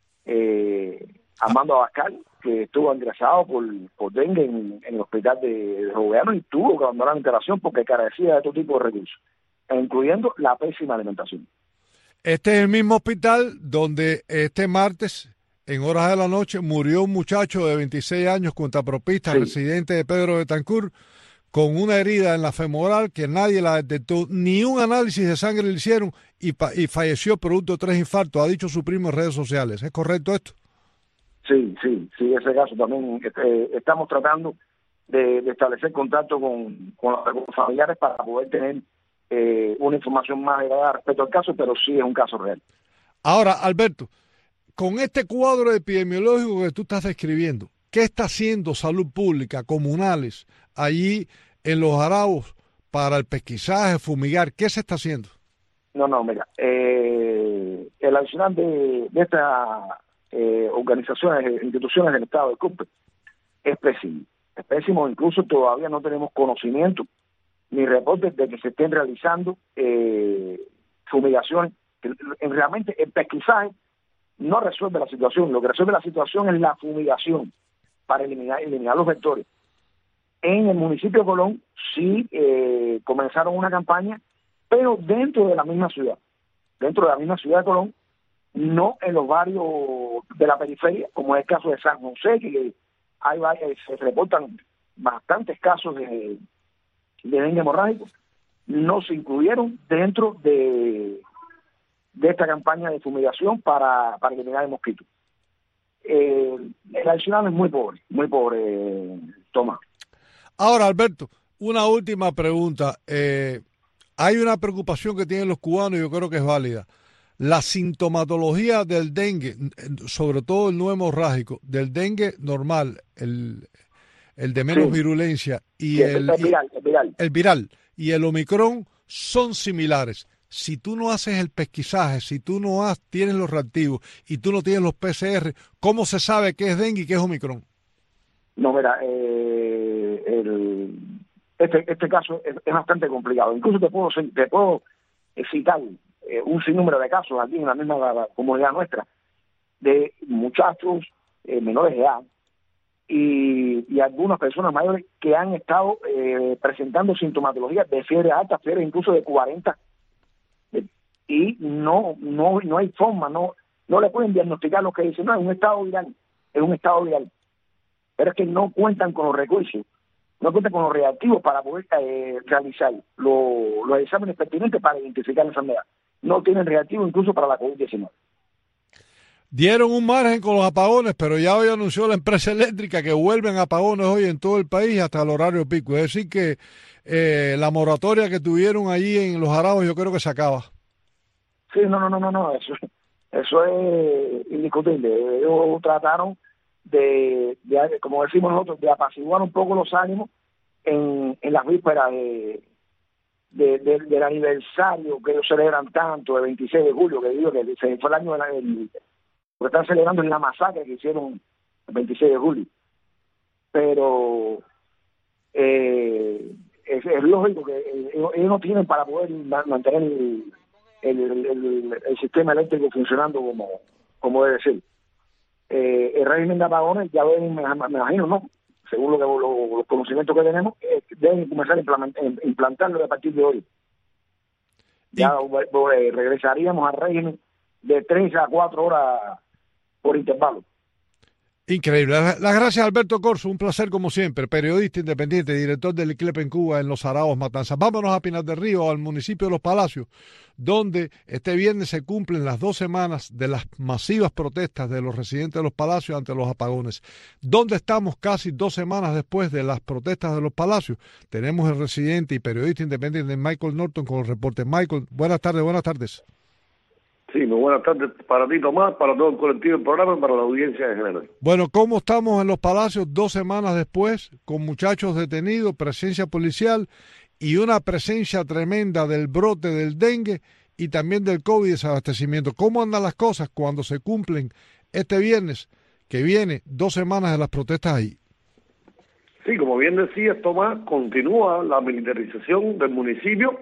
eh, Armando Abascal, que estuvo ingresado por, por dengue en, en el hospital de, de Joveano y tuvo que abandonar la instalación porque carecía de todo tipo de recursos, incluyendo la pésima alimentación. Este es el mismo hospital donde este martes, en horas de la noche, murió un muchacho de veintiséis años, cuentapropista, sí, residente de Pedro Betancur, con una herida en la femoral que nadie la detectó, ni un análisis de sangre le hicieron y, y falleció producto de tres infartos, ha dicho su primo en redes sociales. ¿Es correcto esto? Sí, sí, sí, ese caso también este, estamos tratando de, de establecer contacto con, con los familiares para poder tener eh, una información más elevada respecto al caso, pero sí es un caso real. Ahora, Alberto, con este cuadro epidemiológico que tú estás describiendo, ¿qué está haciendo Salud Pública, comunales, allí en Los Jarabos para el pesquisaje, fumigar? ¿Qué se está haciendo? No, no, mira, eh, el adicional de, de esta Eh, organizaciones, instituciones del Estado de Cuba, es pésimo, es pésimo, incluso todavía no tenemos conocimiento ni reportes de que se estén realizando eh, fumigaciones. En, realmente el pesquisaje no resuelve la situación, lo que resuelve la situación es la fumigación para eliminar, eliminar los vectores. En el municipio de Colón sí eh, comenzaron una campaña, pero dentro de la misma ciudad, dentro de la misma ciudad de Colón, no en los barrios de la periferia, como es el caso de San José, que hay varias, se reportan bastantes casos de, de dengue hemorrágico, no se incluyeron dentro de, de esta campaña de fumigación para, para eliminar el mosquito. Eh, el adicional es muy pobre, muy pobre, eh, Tomás. Ahora, Alberto, una última pregunta. Eh, hay una preocupación que tienen los cubanos y yo creo que es válida. La sintomatología del dengue, sobre todo el no hemorrágico, del dengue normal, el, el de menos sí. virulencia, y sí, el, el, viral, el, viral. el viral y el Omicron son similares. Si tú no haces el pesquisaje, si tú no has, tienes los reactivos y tú no tienes los P C R, ¿cómo se sabe qué es dengue y qué es Omicron? No, mira, eh, el, este, este caso es, es bastante complicado. Incluso te puedo, te puedo citar Eh, un sinnúmero de casos aquí en la misma la, la comunidad nuestra de muchachos eh, menores de edad y, y algunas personas mayores que han estado eh, presentando sintomatología de fiebre alta, fiebre incluso de cuarenta eh, y no no no hay forma, no no le pueden diagnosticar lo que dicen, no, es un estado viral, es un estado legal, pero es que no cuentan con los recursos, no cuentan con los reactivos para poder eh, realizar lo, los exámenes pertinentes para identificar la enfermedad. No tienen reactivos incluso para la COVID diecinueve. Dieron un margen con los apagones, pero ya hoy anunció la empresa eléctrica que vuelven apagones hoy en todo el país hasta el horario pico. Es decir que eh, la moratoria que tuvieron allí en Los Jarabos yo creo que se acaba. Sí, no, no, no, no, no. Eso, eso es indiscutible. Ellos trataron de, de, como decimos nosotros, de apaciguar un poco los ánimos en, en las vísperas de, de, de, del aniversario que ellos celebran tanto, el veintiséis de julio, que digo que se fue el año de la, el, porque están celebrando en la masacre que hicieron el veintiséis de julio. Pero eh, es, es lógico que ellos, ellos no tienen para poder mantener el, el, el, el, el sistema eléctrico funcionando como, como debe ser. Eh, el régimen de apagones, ya ven, me, me imagino, ¿no? Según lo que, lo, los conocimientos que tenemos, eh, deben comenzar a implantarlo a partir de hoy. Ya eh, regresaríamos al régimen de tres a cuatro horas por intervalo. Increíble. Las gracias, Alberto Corzo, un placer como siempre, periodista independiente, director del I C L E P en Cuba, en Los Jarabos, Matanzas. Vámonos a Pinar del Río, al municipio de Los Palacios, donde este viernes se cumplen las dos semanas de las masivas protestas de los residentes de Los Palacios ante los apagones. ¿Dónde estamos casi dos semanas después de las protestas de Los Palacios? Tenemos el residente y periodista independiente Michael Norton con el reporte. Michael, buenas tardes, buenas tardes. Sí, muy buenas tardes para ti, Tomás, para todo el colectivo del programa y para la audiencia en general. Bueno, ¿cómo estamos en Los Palacios dos semanas después, con muchachos detenidos, presencia policial y una presencia tremenda del brote del dengue y también del COVID y desabastecimiento? ¿Cómo andan las cosas cuando se cumplen este viernes, que viene dos semanas de las protestas ahí? Sí, como bien decías, Tomás, continúa la militarización del municipio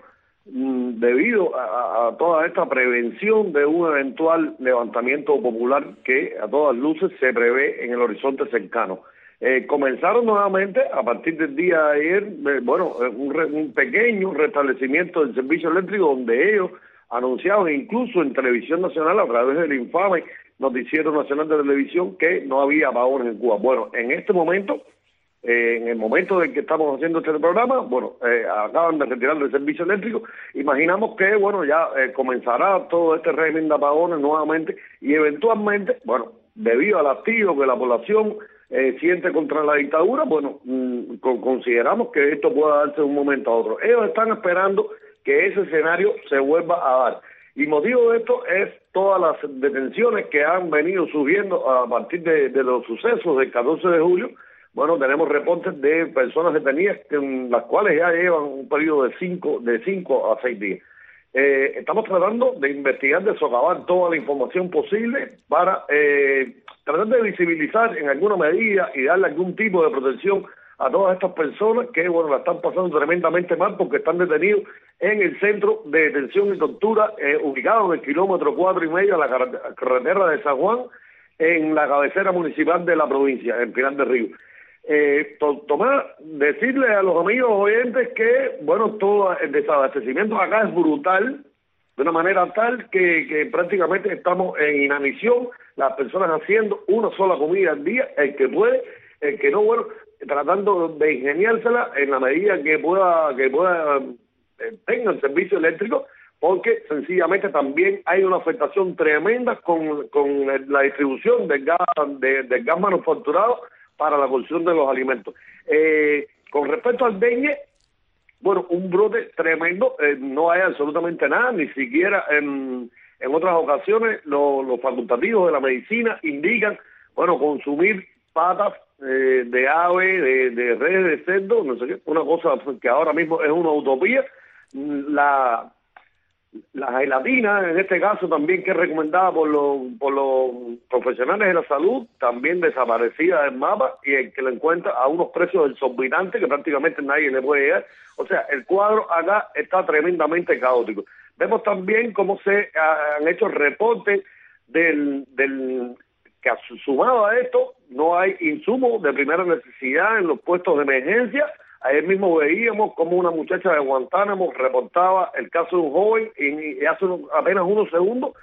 debido a, a toda esta prevención de un eventual levantamiento popular que a todas luces se prevé en el horizonte cercano. Eh, comenzaron nuevamente a partir del día de ayer, eh, bueno, un, re, un pequeño restablecimiento del servicio eléctrico donde ellos anunciaban incluso en Televisión Nacional a través del infame Noticiero Nacional de Televisión que no había apagones en Cuba. Bueno, en este momento, Eh, en el momento en que estamos haciendo este programa, bueno, eh, acaban de retirar el servicio eléctrico. Imaginamos que, bueno, ya eh, comenzará todo este régimen de apagones nuevamente y eventualmente, bueno, debido al hastío que la población eh, siente contra la dictadura, bueno, mmm, con, consideramos que esto pueda darse de un momento a otro. Ellos están esperando que ese escenario se vuelva a dar. Y motivo de esto es todas las detenciones que han venido subiendo a partir de, de los sucesos del catorce de julio. Bueno, tenemos reportes de personas detenidas, en las cuales ya llevan un periodo de cinco, de cinco a seis días. Eh, estamos tratando de investigar, de socavar toda la información posible para eh, tratar de visibilizar en alguna medida y darle algún tipo de protección a todas estas personas que, bueno, la están pasando tremendamente mal porque están detenidos en el centro de detención y tortura eh, ubicado en el kilómetro cuatro y medio a la carretera de San Juan, en la cabecera municipal de la provincia, en Pinar del Río. Eh, Tomás, decirle a los amigos oyentes que, bueno, todo el desabastecimiento acá es brutal, de una manera tal que, que prácticamente estamos en inanición, las personas haciendo una sola comida al día, el que puede, el que no, bueno, tratando de ingeniársela en la medida que pueda, que pueda eh, tenga el servicio eléctrico, porque sencillamente también hay una afectación tremenda con, con la distribución del gas, de, del gas manufacturado para la producción de los alimentos. Eh, con respecto al dengue, bueno, un brote tremendo, eh, no hay absolutamente nada, ni siquiera en, en otras ocasiones lo, los facultativos de la medicina indican, bueno, consumir patas eh, de ave, de, de redes de cerdo, no sé qué, una cosa que ahora mismo es una utopía. La La gelatina, en este caso también que es recomendada por los, por los profesionales de la salud, también desaparecida del mapa y el que la encuentra a unos precios exorbitantes que prácticamente nadie le puede llegar. O sea, el cuadro acá está tremendamente caótico. Vemos también cómo se han hecho reportes del, del que sumado a esto no hay insumos de primera necesidad en los puestos de emergencia. Ayer mismo veíamos como una muchacha de Guantánamo reportaba el caso de un joven y hace unos, apenas unos segundos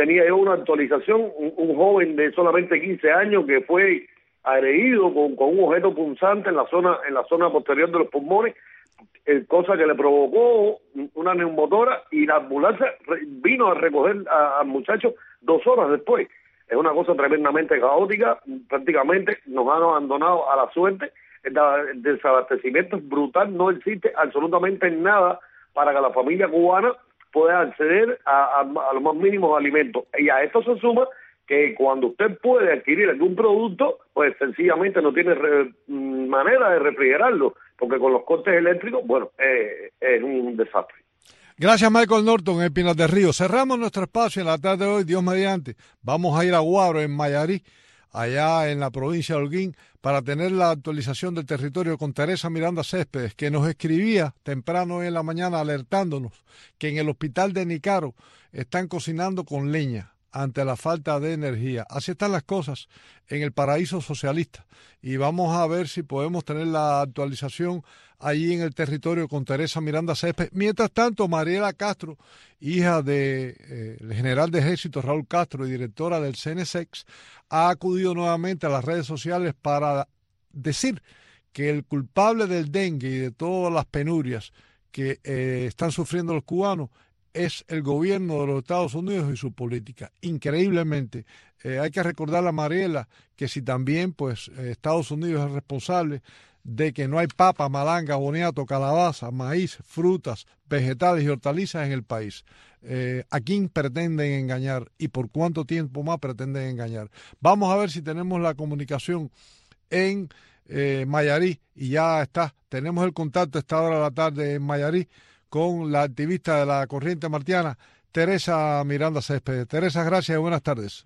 tenía yo una actualización, un, un joven de solamente quince años que fue agredido con, con un objeto punzante en la zona en la zona posterior de los pulmones, eh, cosa que le provocó una neumotora, y la ambulancia vino a recoger al muchacho dos horas después. Es una cosa tremendamente caótica, prácticamente nos han abandonado a la suerte, el, el desabastecimiento es brutal, no existe absolutamente nada para que la familia cubana pueda acceder a, a, a los más mínimos alimentos. Y a esto se suma que cuando usted puede adquirir algún producto, pues sencillamente no tiene re, manera de refrigerarlo, porque con los cortes eléctricos, bueno, eh, es un desastre. Gracias, Michael Norton, en Pinas del Río. Cerramos nuestro espacio en la tarde de hoy, Dios mediante. Vamos a ir a Guaro, en Mayarí, allá en la provincia de Holguín, para tener la actualización del territorio con Teresa Miranda Céspedes, que nos escribía temprano hoy en la mañana alertándonos que en el hospital de Nicaro están cocinando con leña ante la falta de energía. Así están las cosas en el paraíso socialista, y vamos a ver si podemos tener la actualización allí en el territorio con Teresa Miranda Céspedes. Mientras tanto, Mariela Castro, hija del de, eh, general de ejército Raúl Castro y directora del C N S E X, ha acudido nuevamente a las redes sociales para decir que el culpable del dengue y de todas las penurias que eh, están sufriendo los cubanos es el gobierno de los Estados Unidos y su política. Increíblemente, eh, hay que recordarle a Mariela que si también pues eh, Estados Unidos es responsable de que no hay papa, malanga, boniato, calabaza, maíz, frutas, vegetales y hortalizas en el país. Eh, ¿A quién pretenden engañar y por cuánto tiempo más pretenden engañar? Vamos a ver si tenemos la comunicación en eh, Mayarí, y ya está. Tenemos el contacto a esta hora de la tarde en Mayarí con la activista de la Corriente Martiana, Teresa Miranda Céspedes. Teresa, gracias y buenas tardes.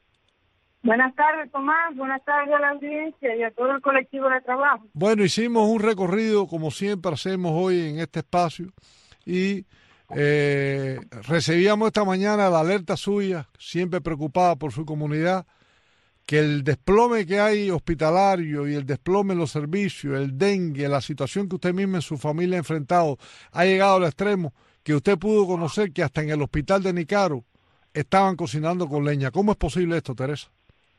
Buenas tardes, Tomás. Buenas tardes a la audiencia y a todo el colectivo de trabajo. Bueno, hicimos un recorrido, como siempre hacemos hoy en este espacio, y eh, recibíamos esta mañana la alerta suya, siempre preocupada por su comunidad, que el desplome que hay hospitalario y el desplome en los servicios, el dengue, la situación que usted misma en su familia ha enfrentado, ha llegado al extremo que usted pudo conocer que hasta en el hospital de Nicaro estaban cocinando con leña. ¿Cómo es posible esto, Teresa?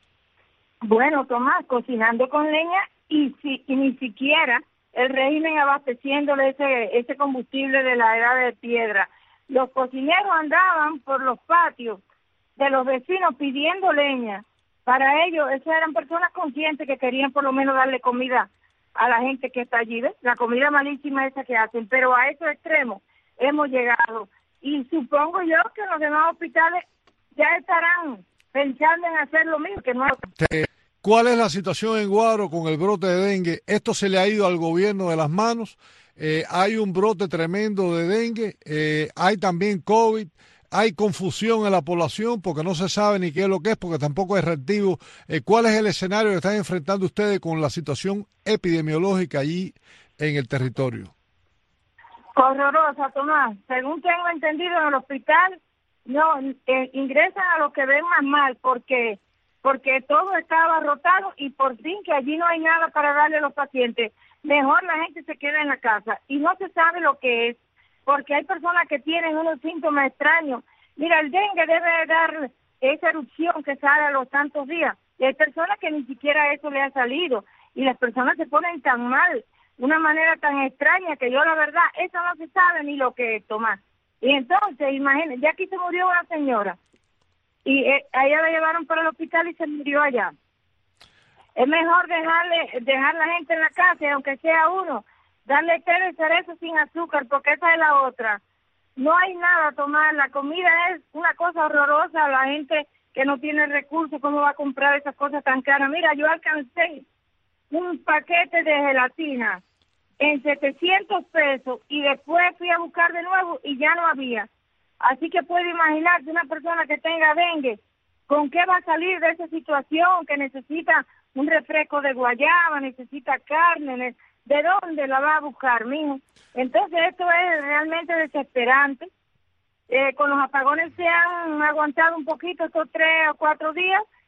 Bueno, Tomás, cocinando con leña y, si, y ni siquiera el régimen abasteciéndole ese, ese combustible de la edad de piedra. Los cocineros andaban por los patios de los vecinos pidiendo leña. Para ellos, esas eran personas conscientes que querían por lo menos darle comida a la gente que está allí, ¿ves? La comida malísima esa que hacen, pero a esos extremos hemos llegado. Y supongo yo que los demás hospitales ya estarán pensando en hacer lo mismo, que no. ¿Cuál es la situación en Guaro con el brote de dengue? ¿Esto se le ha ido al gobierno de las manos? Eh, hay un brote tremendo de dengue, eh, hay también COVID. Hay confusión en la población porque no se sabe ni qué es lo que es, porque tampoco es reactivo. Eh, ¿Cuál es el escenario que están enfrentando ustedes con la situación epidemiológica allí en el territorio? Horrorosa, Tomás. Según tengo entendido, en el hospital no eh, ingresan a los que ven más mal porque porque todo está abarrotado y por fin que allí no hay nada para darle a los pacientes. Mejor la gente se queda en la casa y no se sabe lo que es, porque hay personas que tienen unos síntomas extraños. Mira, el dengue debe dar esa erupción que sale a los tantos días, y hay personas que ni siquiera eso le ha salido, y las personas se ponen tan mal, de una manera tan extraña, que yo la verdad, eso no se sabe ni lo que es, Tomás. Y entonces, imagínense, ya aquí se murió una señora, y eh, a ella la llevaron para el hospital y se murió allá. Es mejor dejarle dejar la gente en la casa, y aunque sea uno, darle té de cerezo sin azúcar, porque esa es la otra. No hay nada a tomar, la comida es una cosa horrorosa, la gente que no tiene recursos, ¿cómo va a comprar esas cosas tan caras? Mira, yo alcancé un paquete de gelatina en setecientos pesos y después fui a buscar de nuevo y ya no había. Así que puede imaginarse una persona que tenga dengue, ¿con qué va a salir de esa situación? Que necesita un refresco de guayaba, necesita carne, ¿de dónde la va a buscar, mijo? Entonces esto es realmente desesperante. Eh, con los apagones se han aguantado un poquito estos tres o cuatro días,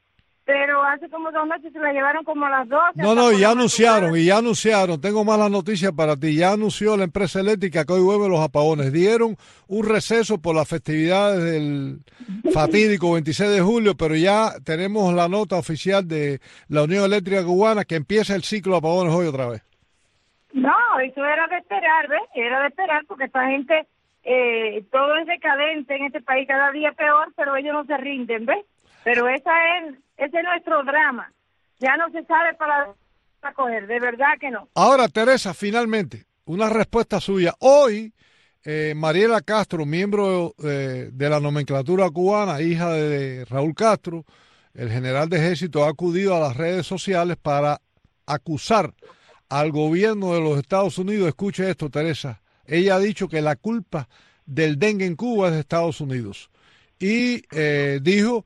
pero hace como dos meses se la llevaron como a las doce. No, no, ya anunciaron, y ya anunciaron, tengo malas noticias para ti, ya anunció la empresa eléctrica que hoy vuelven los apagones. Dieron un receso por las festividades del fatídico veintiséis de julio, pero ya tenemos la nota oficial de la Unión Eléctrica Cubana que empieza el ciclo de apagones hoy otra vez. No, eso era de esperar, ¿ves? Era de esperar porque esta gente, eh, todo es decadente en este país, cada día peor, pero ellos no se rinden, ¿ves? Pero esa es, ese es nuestro drama. Ya no se sabe para, para coger, de verdad que no. Ahora, Teresa, finalmente, una respuesta suya. Hoy, eh, Mariela Castro, miembro eh, de la nomenclatura cubana, hija de Raúl Castro, el general de ejército, ha acudido a las redes sociales para acusar al gobierno de los Estados Unidos. Escuche esto, Teresa. Ella ha dicho que la culpa del dengue en Cuba es de Estados Unidos. Y eh, dijo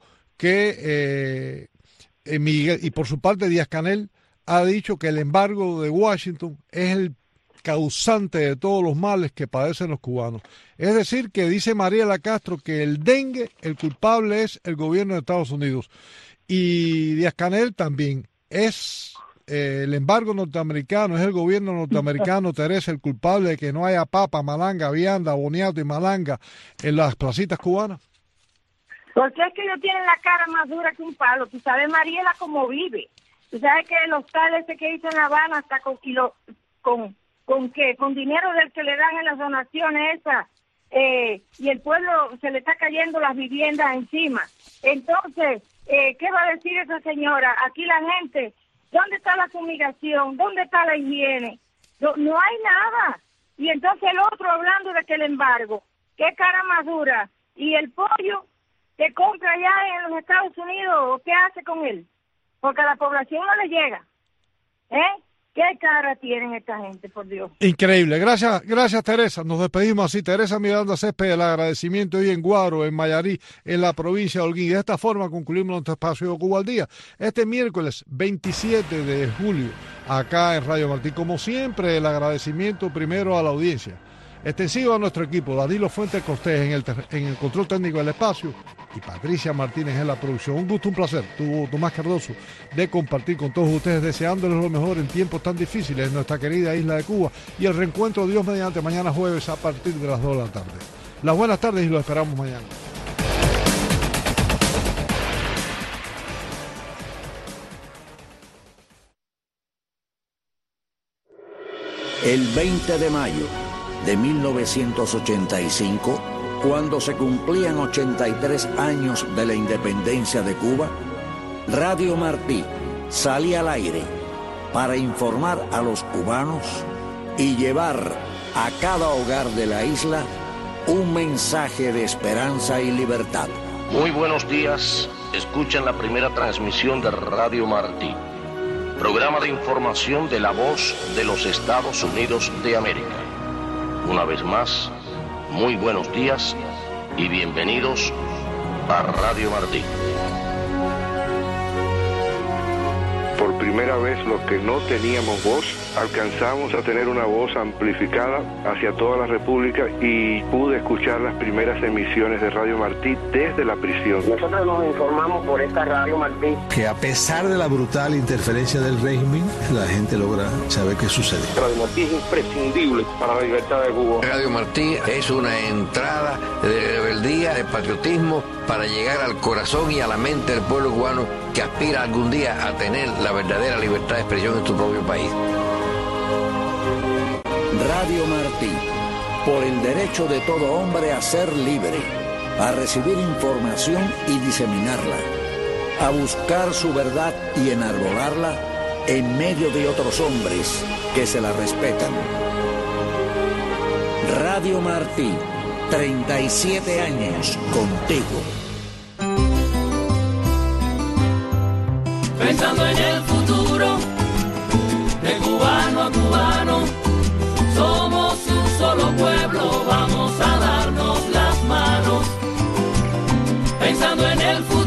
que, eh, Miguel, y por su parte Díaz-Canel ha dicho que el embargo de Washington es el causante de todos los males que padecen los cubanos. Es decir, que dice Mariela Castro que el dengue, el culpable es el gobierno de Estados Unidos. Y Díaz-Canel también es... Eh, el embargo norteamericano, es el gobierno norteamericano, Teresa, el culpable de que no haya papa, malanga, vianda, boniato y malanga en las placitas cubanas. Porque es que ellos tienen la cara más dura que un palo. Tú sabes, Mariela, cómo vive. Tú sabes que el hostal ese que hizo en La Habana, hasta con, y lo, con, con qué, con dinero del que le dan en las donaciones esas, eh, y el pueblo se le está cayendo las viviendas encima. Entonces, eh, ¿qué va a decir esa señora? Aquí la gente... ¿Dónde está la fumigación? ¿Dónde está la higiene? No, no hay nada. Y entonces el otro hablando de que el embargo, qué cara más dura. Y el pollo que compra allá en los Estados Unidos, ¿qué hace con él? Porque a la población no le llega. ¿Eh? ¿Qué cara tienen esta gente, por Dios? Increíble. Gracias, gracias Teresa. Nos despedimos así. Teresa Miranda Césped, el agradecimiento hoy en Guaro, en Mayarí, en la provincia de Holguín. De esta forma concluimos nuestro espacio de Cuba al Día. Este miércoles veintisiete de julio, acá en Radio Martí. Como siempre, el agradecimiento primero a la audiencia. Extensivo a nuestro equipo, Danilo Fuentes Cortés en el, en el control técnico del espacio y Patricia Martínez en la producción. Un gusto, un placer, tu Tomás Cardoso, de compartir con todos ustedes, deseándoles lo mejor en tiempos tan difíciles en nuestra querida isla de Cuba y el reencuentro de Dios mediante mañana jueves a partir de las dos de la tarde. Las buenas tardes y los esperamos mañana. El veinte de mayo de mil novecientos ochenta y cinco, cuando se cumplían ochenta y tres años de la independencia de Cuba, Radio Martí salía al aire para informar a los cubanos y llevar a cada hogar de la isla un mensaje de esperanza y libertad. Muy buenos días, escuchan la primera transmisión de Radio Martí, programa de información de la voz de los Estados Unidos de América. Una vez más, muy buenos días y bienvenidos a Radio Martí. Por primera vez, los que no teníamos voz, alcanzamos a tener una voz amplificada hacia toda la República y pude escuchar las primeras emisiones de Radio Martí desde la prisión. Nosotros nos informamos por esta Radio Martí. Que a pesar de la brutal interferencia del régimen, la gente logra saber qué sucede. Radio Martí es imprescindible para la libertad de Cuba. Radio Martí es una entrada de rebeldía, de patriotismo, para llegar al corazón y a la mente del pueblo cubano que aspira algún día a tener la verdadera libertad de expresión en su propio país. Radio Martí, por el derecho de todo hombre a ser libre, a recibir información y diseminarla, a buscar su verdad y enarbolarla en medio de otros hombres que se la respetan. Radio Martí, treinta y siete años contigo. Pensando en el futuro, de cubano a cubano, somos un solo pueblo, vamos a darnos las manos. Pensando en el futuro.